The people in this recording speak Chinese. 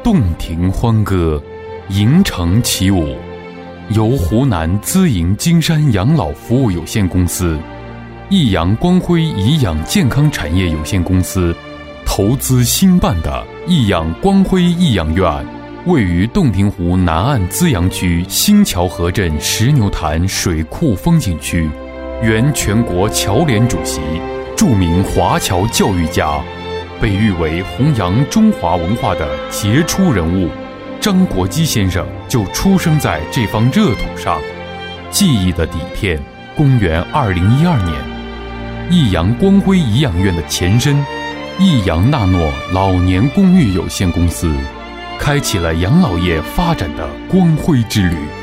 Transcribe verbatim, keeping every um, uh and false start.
洞庭欢歌，迎城起舞，由湖南资营金山养老服务有限公司、益阳光辉颐养健康产业有限公司投资兴办的益阳光辉颐养院，位于洞庭湖南岸资阳区新桥河镇石牛潭水库风景区，原全国侨联主席，著名华侨教育家，被誉为弘扬中华文化的杰出人物张国基先生就出生在这方热土上。记忆的底片，公元二零一二年，益阳光辉颐养院的前身益阳纳诺老年公寓有限公司开启了养老业发展的光辉之旅。